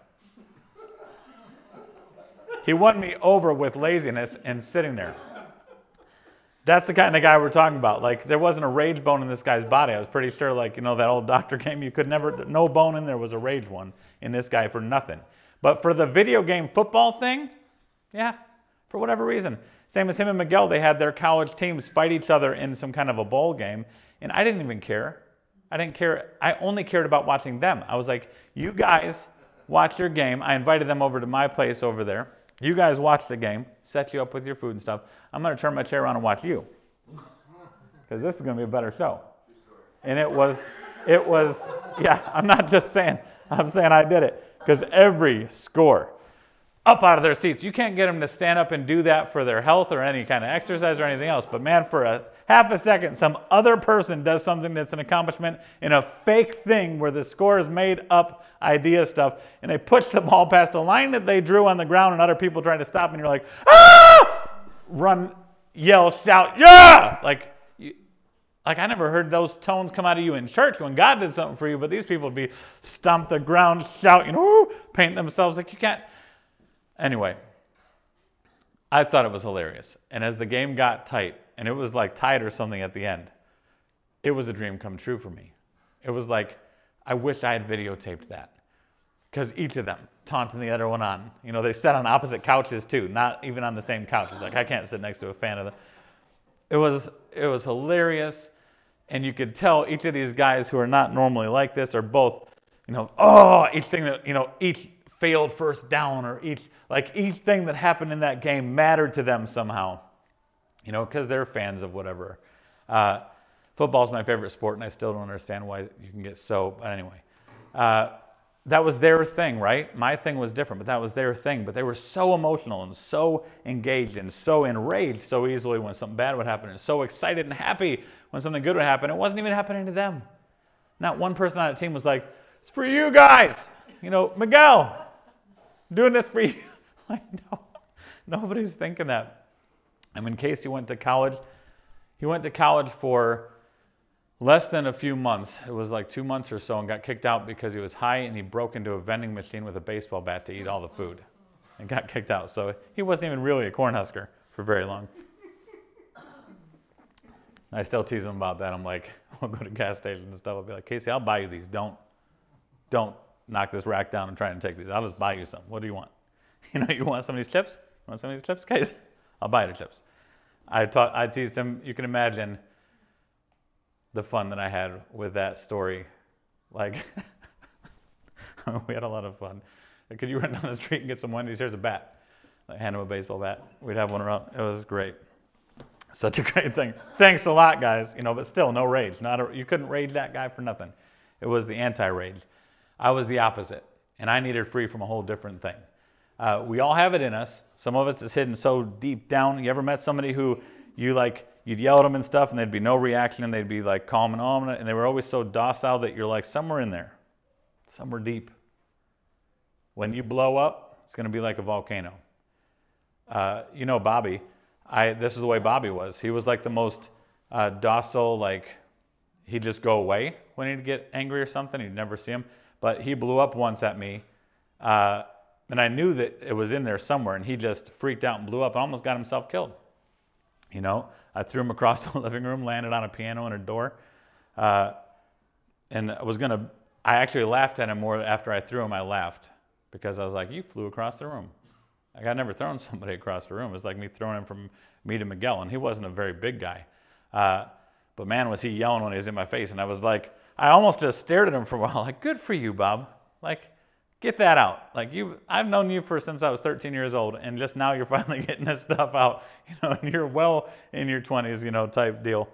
He won me over with laziness and sitting there. That's the kind of guy we're talking about. Like, there wasn't a rage bone in this guy's body. I was pretty sure, like, you know, that old doctor game, you could never, no bone in there was a rage one in this guy for nothing. But for the video game football thing, yeah, for whatever reason. Same as him and Miguel, they had their college teams fight each other in some kind of a bowl game, and I didn't even care. I didn't care. I only cared about watching them. I was like, you guys watch your game. I invited them over to my place over there. You guys watch the game, set you up with your food and stuff. I'm going to turn my chair around and watch you, because this is going to be a better show. And it was, it was, yeah, I'm not just saying, I'm saying I did it, because every score, up out of their seats. You can't get them to stand up and do that for their health or any kind of exercise or anything else. But man, for a half a second, some other person does something that's an accomplishment in a fake thing where the score is made up idea stuff, and they push the ball past a line that they drew on the ground and other people trying to stop, and you're like, ah! Run, yell, shout, yeah! Like, you, like I never heard those tones come out of you in church when God did something for you, but these people would be stomp the ground, shout, you know, paint themselves like you can't. Anyway, I thought it was hilarious. And as the game got tight, and it was like tied or something at the end, it was a dream come true for me. It was like, I wish I had videotaped that. Because each of them taunting the other one on. You know, they sat on opposite couches too, not even on the same couch. It's like, I can't sit next to a fan of the... It was, it was hilarious. And you could tell each of these guys who are not normally like this are both, you know, oh, each thing that, you know, each failed first down or each, like each thing that happened in that game mattered to them somehow. You know, because they're fans of whatever. Uh, football's my favorite sport, and I still don't understand why you can get so, but anyway. Uh, that was their thing, right? My thing was different, but that was their thing. But they were so emotional and so engaged and so enraged so easily when something bad would happen and so excited and happy when something good would happen. It wasn't even happening to them. Not one person on the team was like, it's for you guys. You know, Miguel, doing this for you. Like, no, nobody's thinking that. And when Casey went to college, he went to college for less than a few months. It was like two months or so, and got kicked out because he was high and he broke into a vending machine with a baseball bat to eat all the food and got kicked out. So he wasn't even really a Cornhusker for very long. I still tease him about that. I'm like, we'll go to gas stations and stuff. I'll be like, Casey, I'll buy you these. Don't, don't knock this rack down and try and take these. I'll just buy you some. What do you want? You know, you want some of these chips? You want some of these chips, Casey? I'll buy the chips. I taught, I teased him. You can imagine the fun that I had with that story. Like, we had a lot of fun. Could you run down the street and get some Wendy's? Here's a bat. Like hand him a baseball bat. We'd have one around. It was great. Such a great thing. Thanks a lot, guys. You know, but still, no rage. Not a, you couldn't rage that guy for nothing. It was the anti-rage. I was the opposite, and I needed free from a whole different thing. Uh, we all have it in us. Some of us is hidden so deep down. You ever met somebody who you like, you'd yell at them and stuff, and there'd be no reaction, and they'd be like calm and on, and they were always so docile that you're like, somewhere in there, somewhere deep. When you blow up, it's going to be like a volcano. Uh, you know Bobby. I, this is the way Bobby was. He was like the most uh, docile, like he'd just go away when he'd get angry or something. You'd never see him. But he blew up once at me, uh, and I knew that it was in there somewhere, and he just freaked out and blew up and almost got himself killed. You know, I threw him across the living room, landed on a piano and a door, uh, and I was going to, I actually laughed at him more after I threw him. I laughed because I was like, you flew across the room. Like, I'd never thrown somebody across the room. It was like me throwing him from me to Miguel, and he wasn't a very big guy. Uh, but man, was he yelling when he was in my face. And I was like, I almost just stared at him for a while, like, good for you, Bob. Like, get that out. Like, you, I've known you for since I was thirteen years old, and just now you're finally getting this stuff out, you know, and you're well in your twenties, you know, type deal.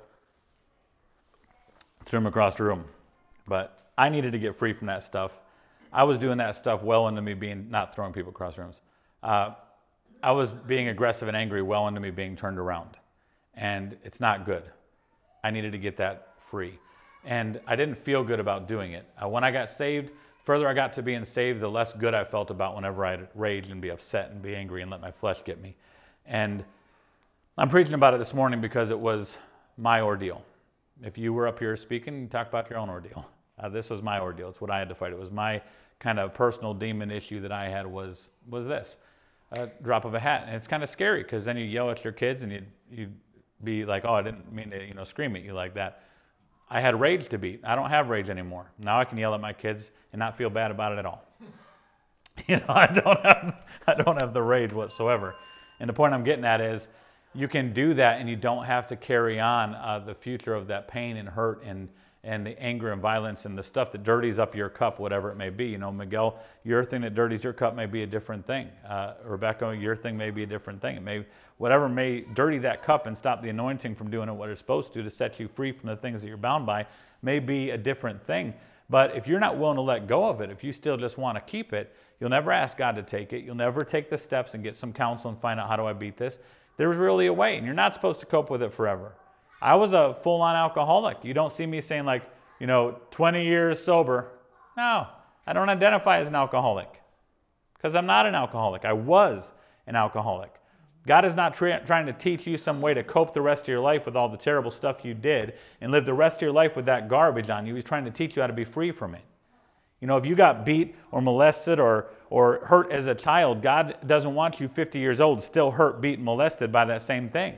Threw him across the room. But I needed to get free from that stuff. I was doing that stuff well into me being, not throwing people across rooms. Uh, I was being aggressive and angry well into me being turned around. And it's not good. I needed to get that free. And I didn't feel good about doing it. Uh, when I got saved, further I got to being saved, the less good I felt about whenever I'd rage and be upset and be angry and let my flesh get me. And I'm preaching about it this morning because it was my ordeal. If you were up here speaking, you talk about your own ordeal. Uh, this was my ordeal. It's what I had to fight. It was my kind of personal demon issue that I had was, was this. A drop of a hat. And it's kind of scary because then you yell at your kids and you'd, you'd be like, oh, I didn't mean to, you know, scream at you like that. I had rage to beat. I don't have rage anymore. Now I can yell at my kids and not feel bad about it at all. You know, I don't have, I don't have the rage whatsoever. And the point I'm getting at is you can do that and you don't have to carry on uh, the future of that pain and hurt and and the anger and violence and the stuff that dirties up your cup, whatever it may be. You know, Miguel, your thing that dirties your cup may be a different thing. Uh, Rebecca, your thing may be a different thing. It may, whatever may dirty that cup and stop the anointing from doing what it's supposed to to set you free from the things that you're bound by may be a different thing. But if you're not willing to let go of it, if you still just want to keep it, you'll never ask God to take it. You'll never take the steps and get some counsel and find out, how do I beat this? There's really a way, and you're not supposed to cope with it forever. I was a full-on alcoholic. You don't see me saying like, you know, twenty years sober. No, I don't identify as an alcoholic because I'm not an alcoholic. I was an alcoholic. God is not tra- trying to teach you some way to cope the rest of your life with all the terrible stuff you did and live the rest of your life with that garbage on you. He's trying to teach you how to be free from it. You know, if you got beat or molested or, or hurt as a child, God doesn't want you fifty years old still hurt, beat, and molested by that same thing.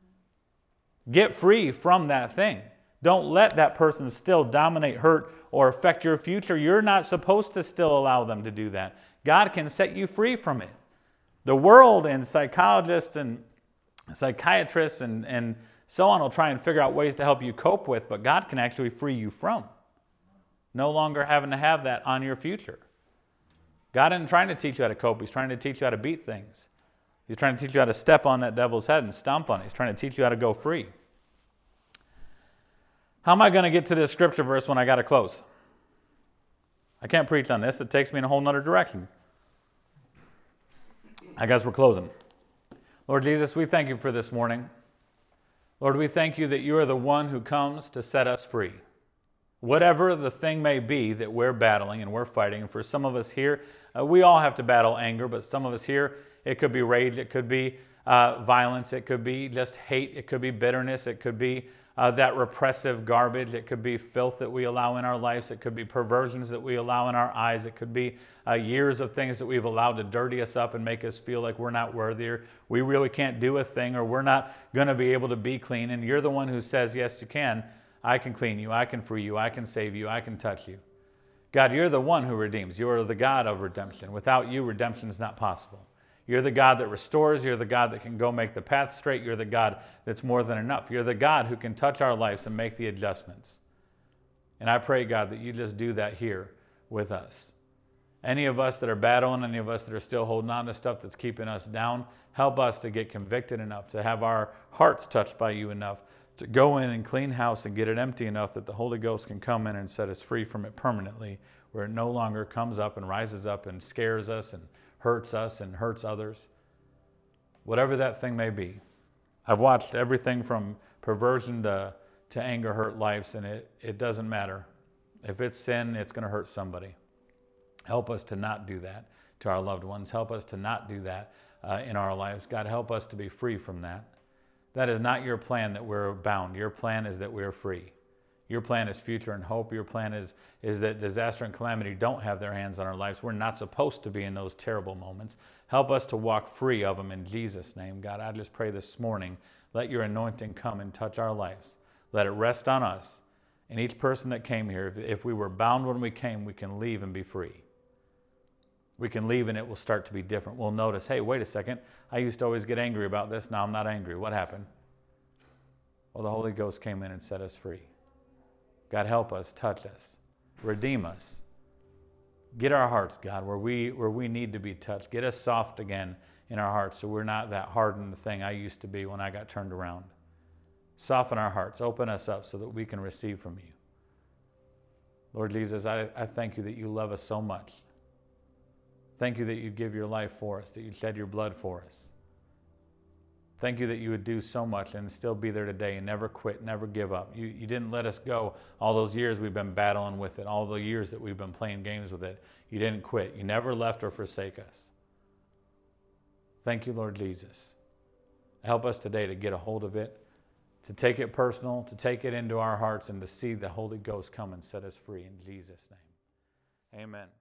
Get free from that thing. Don't let that person still dominate, hurt, or affect your future. You're not supposed to still allow them to do that. God can set you free from it. The world and psychologists and psychiatrists and, and so on will try and figure out ways to help you cope with, but God can actually free you from. No longer having to have that on your future. God isn't trying to teach you how to cope. He's trying to teach you how to beat things. He's trying to teach you how to step on that devil's head and stomp on it. He's trying to teach you how to go free. How am I going to get to this scripture verse when I got to close? I can't preach on this. It takes me in a whole nother direction. I guess we're closing. Lord Jesus, we thank you for this morning. Lord, we thank you that you are the one who comes to set us free. Whatever the thing may be that we're battling and we're fighting, and for some of us here, uh, we all have to battle anger, but some of us here, it could be rage, it could be uh, violence, it could be just hate, it could be bitterness, it could be uh, that repressive garbage, it could be filth that we allow in our lives, it could be perversions that we allow in our eyes, it could be uh, years of things that we've allowed to dirty us up and make us feel like we're not worthy, or we really can't do a thing, or we're not going to be able to be clean, and you're the one who says, yes, you can. I can clean you, I can free you, I can save you, I can touch you. God, you're the one who redeems. You are the God of redemption. Without you, redemption is not possible. You're the God that restores. You're the God that can go make the path straight. You're the God that's more than enough. You're the God who can touch our lives and make the adjustments. And I pray, God, that you just do that here with us. Any of us that are battling, any of us that are still holding on to stuff that's keeping us down, help us to get convicted enough, to have our hearts touched by you enough, to go in and clean house and get it empty enough that the Holy Ghost can come in and set us free from it permanently, where it no longer comes up and rises up and scares us and hurts us and hurts others. Whatever that thing may be. I've watched everything from perversion to, to anger hurt lives, and it, it doesn't matter. If it's sin, it's going to hurt somebody. Help us to not do that to our loved ones. Help us to not do that uh, in our lives. God, help us to be free from that. That is not your plan that we're bound. Your plan is that we're free. Your plan is future and hope. Your plan is, is that disaster and calamity don't have their hands on our lives. We're not supposed to be in those terrible moments. Help us to walk free of them in Jesus' name. God, I just pray this morning, let your anointing come and touch our lives. Let it rest on us and each person that came here. If, if we were bound when we came, we can leave and be free. We can leave and it will start to be different. We'll notice, hey, wait a second. I used to always get angry about this. Now I'm not angry. What happened? Well, the Holy Ghost came in and set us free. God, help us, touch us, redeem us. Get our hearts, God, where we where we need to be touched. Get us soft again in our hearts so we're not that hardened thing I used to be when I got turned around. Soften our hearts. Open us up so that we can receive from you. Lord Jesus, I, I thank you that you love us so much. Thank you that you give your life for us, that you shed your blood for us. Thank you that you would do so much and still be there today and never quit, never give up. You, you didn't let us go all those years we've been battling with it, all the years that we've been playing games with it. You didn't quit. You never left or forsake us. Thank you, Lord Jesus. Help us today to get a hold of it, to take it personal, to take it into our hearts, and to see the Holy Ghost come and set us free in Jesus' name. Amen.